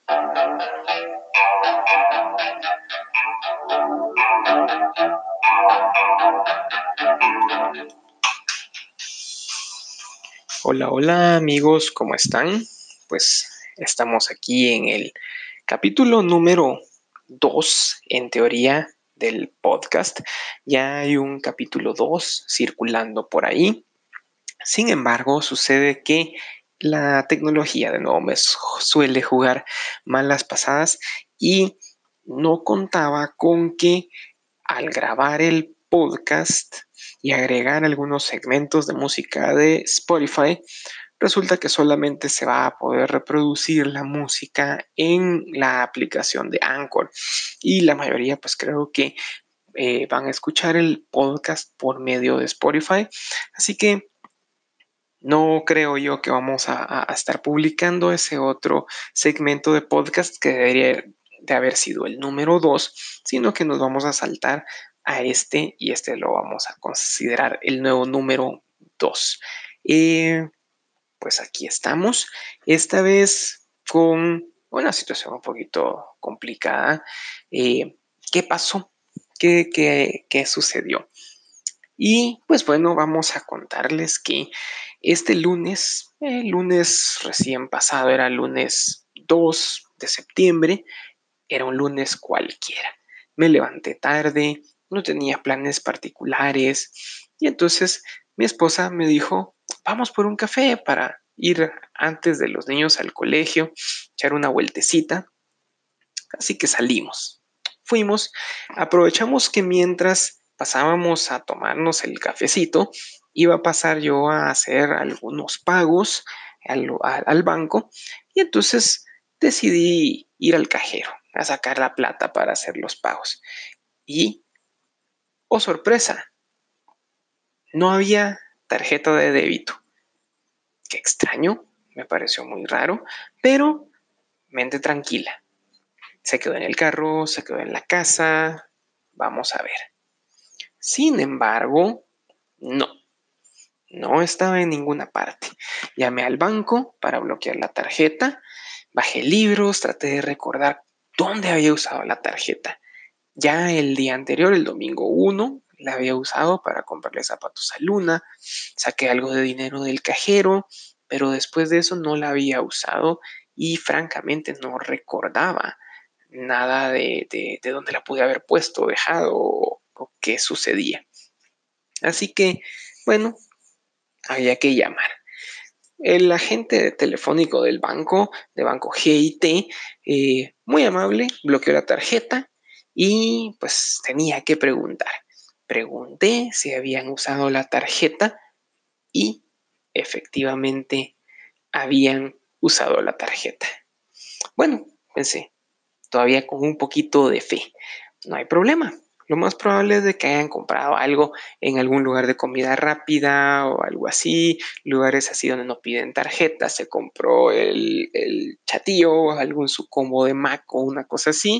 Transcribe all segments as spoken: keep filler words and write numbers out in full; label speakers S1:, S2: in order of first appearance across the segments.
S1: Hola, hola amigos, ¿cómo están? Pues estamos aquí en el capítulo número dos, en teoría, del podcast. Ya hay un capítulo dos circulando por ahí. Sin embargo, sucede que la tecnología de nuevo me suele jugar malas pasadas y no contaba con que al grabar el podcast y agregar algunos segmentos de música de Spotify, resulta que solamente se va a poder reproducir la música en la aplicación de Anchor. Y la mayoría, pues creo que eh, van a escuchar el podcast por medio de Spotify. Así que no creo yo que vamos a, a estar publicando ese otro segmento de podcast que debería de haber sido el número dos, sino que nos vamos a saltar a este y este lo vamos a considerar el nuevo número dos. Eh, pues aquí estamos, esta vez con una situación un poquito complicada. Eh, ¿Qué pasó? ¿Qué, qué, qué sucedió? Y pues bueno, vamos a contarles que este lunes, el lunes recién pasado, era lunes dos de septiembre, era un lunes cualquiera. Me levanté tarde, no tenía planes particulares y entonces mi esposa me dijo, vamos por un café para ir antes de los niños al colegio, echar una vueltecita. Así que salimos. Fuimos, aprovechamos que mientras pasábamos a tomarnos el cafecito, iba a pasar yo a hacer algunos pagos al, al banco y entonces decidí ir al cajero a sacar la plata para hacer los pagos. Y, oh sorpresa, no había tarjeta de débito. Qué extraño, me pareció muy raro, pero mente tranquila. Se quedó en el carro, se quedó en la casa, vamos a ver. Sin embargo, no, no estaba en ninguna parte. Llamé al banco para bloquear la tarjeta, bajé libros, traté de recordar dónde había usado la tarjeta. Ya el día anterior, el domingo uno, la había usado para comprarle zapatos a Luna, saqué algo de dinero del cajero, pero después de eso no la había usado y francamente no recordaba nada de, de, de dónde la pude haber puesto, dejado o, o qué sucedía. Así que, bueno, había que llamar. El agente telefónico del banco, de Banco G I T, eh, muy amable, bloqueó la tarjeta y pues tenía que preguntar. Pregunté si habían usado la tarjeta y efectivamente habían usado la tarjeta. Bueno, pensé, todavía con un poquito de fe. No hay problema. Lo más probable es de que hayan comprado algo en algún lugar de comida rápida o algo así, lugares así donde no piden tarjeta, se compró el, el chatillo, algún su combo de Mac o una cosa así.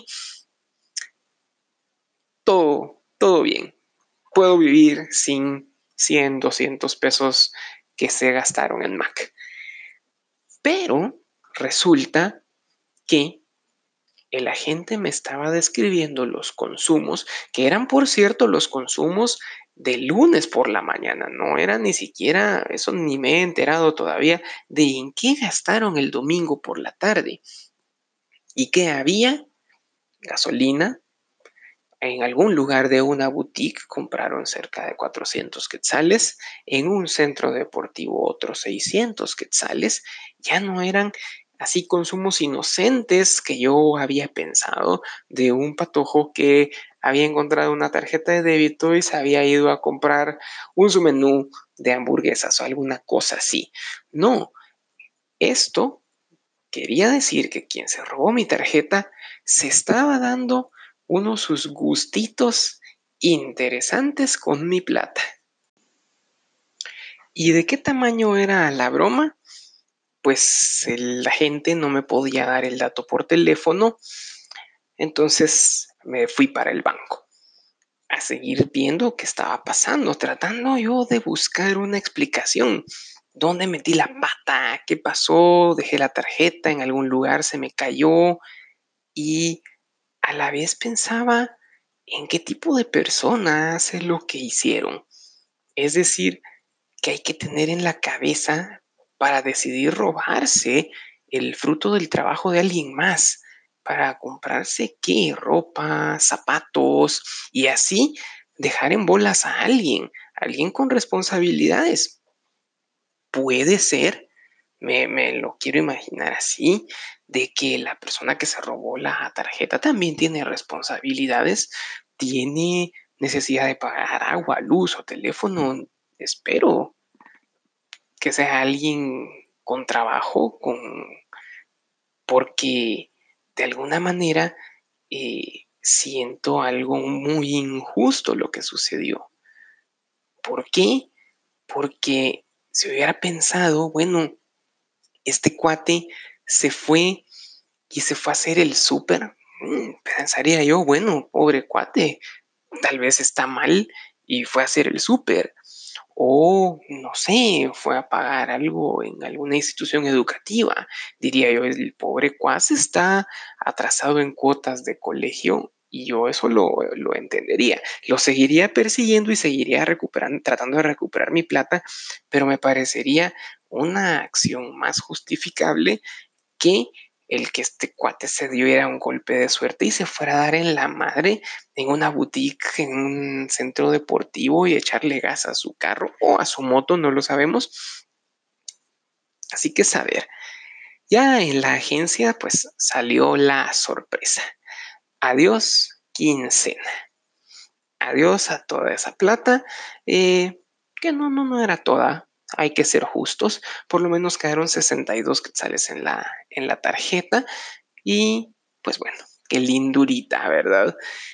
S1: Todo, todo bien. Puedo vivir sin cien, doscientos pesos que se gastaron en Mac. Pero resulta que el agente me estaba describiendo los consumos, que eran, por cierto, los consumos de lunes por la mañana. No era ni siquiera, eso ni me he enterado todavía de en qué gastaron el domingo por la tarde. Y que había gasolina. En algún lugar de una boutique compraron cerca de cuatrocientos quetzales, en un centro deportivo otros seiscientos quetzales. Ya no eran así consumos inocentes que yo había pensado de un patojo que había encontrado una tarjeta de débito y se había ido a comprar un su menú de hamburguesas o alguna cosa así. No, esto quería decir que quien se robó mi tarjeta se estaba dando unos sus gustitos interesantes con mi plata. ¿Y de qué tamaño era la broma? Pues la gente no me podía dar el dato por teléfono, entonces me fui para el banco a seguir viendo qué estaba pasando, tratando yo de buscar una explicación. ¿dónde metí la pata? ¿Qué pasó? Dejé la tarjeta en algún lugar, se me cayó. Y a la vez pensaba en qué tipo de persona hace lo que hicieron. Es decir, que hay que tener en la cabeza para decidir robarse el fruto del trabajo de alguien más, para comprarse qué, ropa, zapatos y así dejar en bolas a alguien, alguien con responsabilidades. Puede ser, me, me lo quiero imaginar así, de que la persona que se robó la tarjeta también tiene responsabilidades, tiene necesidad de pagar agua, luz o teléfono. Espero que sea alguien con trabajo, con, porque de alguna manera eh, siento algo muy injusto lo que sucedió. ¿Por qué? Porque si hubiera pensado, bueno, este cuate se fue y se fue a hacer el súper, mm, pensaría yo, bueno, pobre cuate, tal vez está mal y fue a hacer el súper. O, no sé, fue a pagar algo en alguna institución educativa. Diría yo, el pobre cuas está atrasado en cuotas de colegio y yo eso lo, lo entendería. Lo seguiría persiguiendo y seguiría recuperando, tratando de recuperar mi plata, pero me parecería una acción más justificable que el que este cuate se diera un golpe de suerte y se fuera a dar en la madre en una boutique, en un centro deportivo y echarle gas a su carro o a su moto, no lo sabemos. Así que saber, ya en la agencia pues salió la sorpresa. Adiós, quincena. Adiós a toda esa plata, eh, que no, no, no era toda. Hay que ser justos. Por lo menos quedaron sesenta y dos quetzales en la, en la tarjeta. Y pues bueno, qué lindurita, ¿verdad?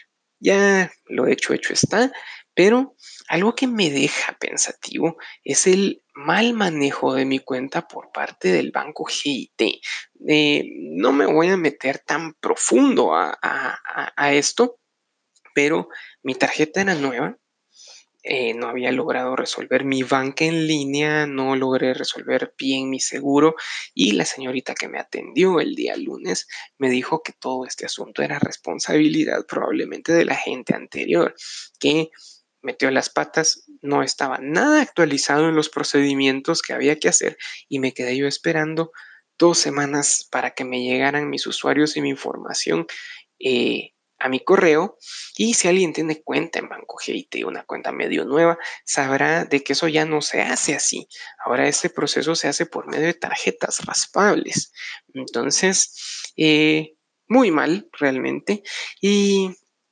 S1: Ya lo hecho, hecho está, pero algo que me deja pensativo es el mal manejo de mi cuenta por parte del banco G I T. Eh, no me voy a meter tan profundo a, a, a, a esto, pero mi tarjeta era nueva, eh, no había logrado resolver mi banca en línea, no logré resolver bien mi seguro y la señorita que me atendió el día lunes me dijo que todo este asunto era responsabilidad probablemente de la gente anterior, que metió las patas, no estaba nada actualizado en los procedimientos que había que hacer y me quedé yo esperando dos semanas para que me llegaran mis usuarios y mi información eh, a mi correo. Y si alguien tiene cuenta en Banco G I T, una cuenta medio nueva, sabrá de que eso ya no se hace así. Ahora este proceso se hace por medio de tarjetas raspables. Entonces, eh, muy mal realmente. Y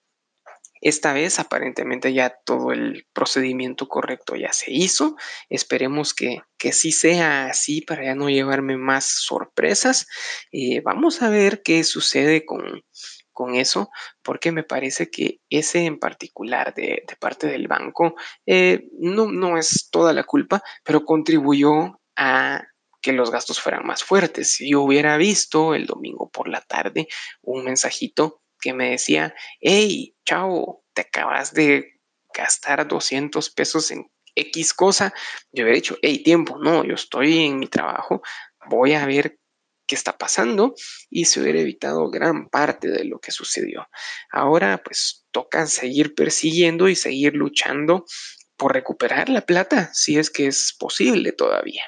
S1: esta vez aparentemente ya todo el procedimiento correcto ya se hizo. Esperemos que, que sí sea así para ya no llevarme más sorpresas. Eh, vamos a ver qué sucede con, con eso, porque me parece que ese en particular de, de parte del banco eh, no, no es toda la culpa, pero contribuyó a que los gastos fueran más fuertes. Si yo hubiera visto el domingo por la tarde un mensajito que me decía, hey, chao, te acabas de gastar doscientos pesos en X cosa, yo hubiera dicho, hey, tiempo, no, yo estoy en mi trabajo, voy a ver qué está pasando y se hubiera evitado gran parte de lo que sucedió. Ahora pues toca seguir persiguiendo y seguir luchando por recuperar la plata, si es que es posible todavía.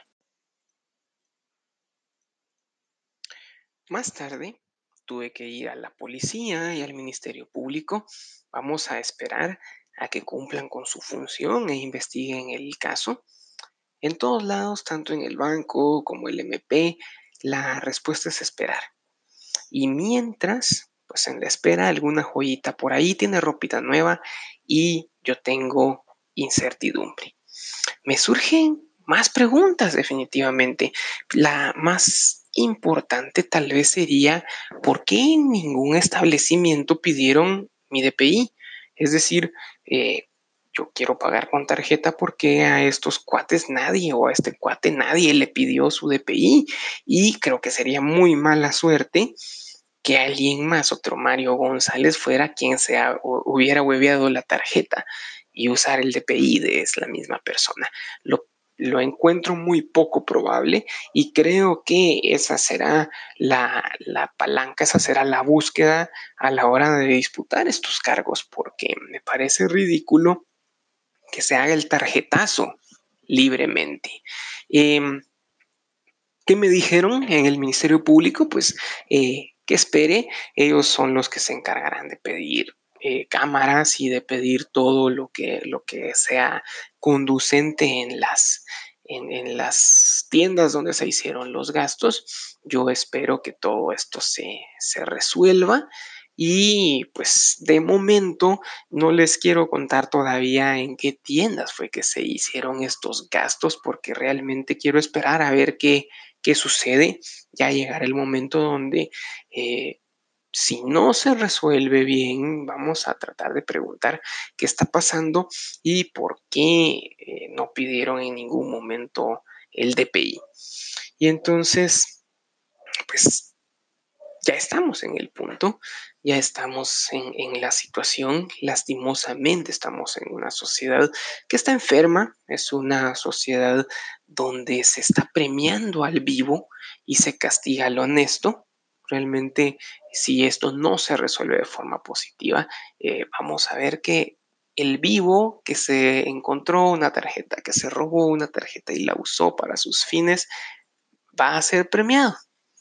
S1: Más tarde, tuve que ir a la policía y al Ministerio Público. Vamos a esperar a que cumplan con su función e investiguen el caso. En todos lados, tanto en el banco como el M P, la respuesta es esperar. Y mientras, pues en la espera, alguna joyita por ahí tiene ropita nueva y yo tengo incertidumbre. Me surgen más preguntas definitivamente. La más importante tal vez sería, ¿por qué en ningún establecimiento pidieron mi D P I? Es decir, eh, yo quiero pagar con tarjeta porque a estos cuates nadie o a este cuate nadie le pidió su D P I y creo que sería muy mala suerte que alguien más, otro Mario González, fuera quien se hubiera hueveado la tarjeta y usar el D P I de es la misma persona. Lo lo encuentro muy poco probable y creo que esa será la, la palanca, esa será la búsqueda a la hora de disputar estos cargos, porque me parece ridículo que se haga el tarjetazo libremente. Eh, ¿Qué me dijeron en el Ministerio Público? Pues eh, que espere, ellos son los que se encargarán de pedir eh, cámaras y de pedir todo lo que, lo que sea conducente en las, en, en las tiendas donde se hicieron los gastos. Yo espero que todo esto se, se resuelva. Y pues de momento no les quiero contar todavía en qué tiendas fue que se hicieron estos gastos, porque realmente quiero esperar a ver qué, qué sucede. Ya llegará el momento donde eh, si no se resuelve bien, vamos a tratar de preguntar qué está pasando y por qué eh, no pidieron en ningún momento el D P I. Y entonces, pues ya estamos en el punto, ya estamos en, en, la situación, lastimosamente estamos en una sociedad que está enferma, es una sociedad donde se está premiando al vivo y se castiga al honesto. Realmente, si esto no se resuelve de forma positiva, eh, vamos a ver que el vivo que se encontró una tarjeta, que se robó una tarjeta y la usó para sus fines, va a ser premiado.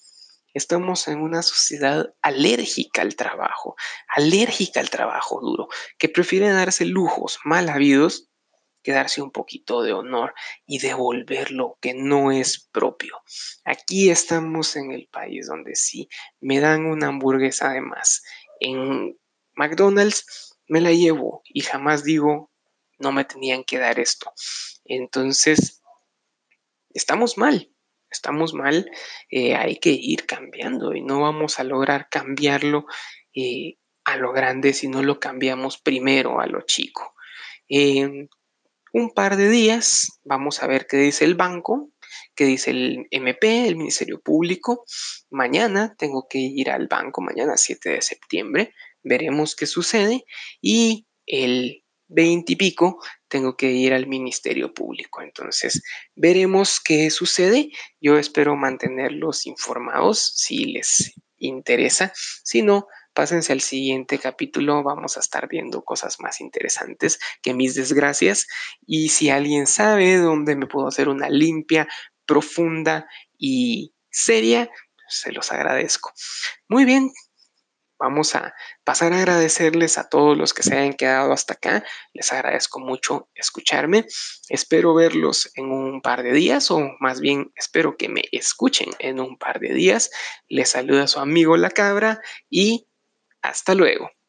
S1: Estamos en una sociedad alérgica al trabajo, alérgica al trabajo duro, que prefiere darse lujos mal habidos que darse un poquito de honor y devolver lo que no es propio. Aquí estamos en el país donde si me dan una hamburguesa de más en McDonald's, me la llevo y jamás digo, no me tenían que dar esto. Entonces, estamos mal. Estamos mal, eh, hay que ir cambiando y no vamos a lograr cambiarlo eh, a lo grande si no lo cambiamos primero a lo chico. En un par de días vamos a ver qué dice el banco, qué dice el M P, el Ministerio Público. Mañana tengo que ir al banco, mañana siete de septiembre, veremos qué sucede y el veinte y pico tengo que ir al Ministerio Público. Entonces, veremos qué sucede. Yo espero mantenerlos informados si les interesa. Si no, pásense al siguiente capítulo. Vamos a estar viendo cosas más interesantes que mis desgracias. Y si alguien sabe dónde me puedo hacer una limpia, profunda y seria, se los agradezco. Muy bien. Vamos a pasar a agradecerles a todos los que se hayan quedado hasta acá. Les agradezco mucho escucharme. Espero verlos en un par de días, o más bien espero que me escuchen en un par de días. Les saluda su amigo La Cabra y hasta luego.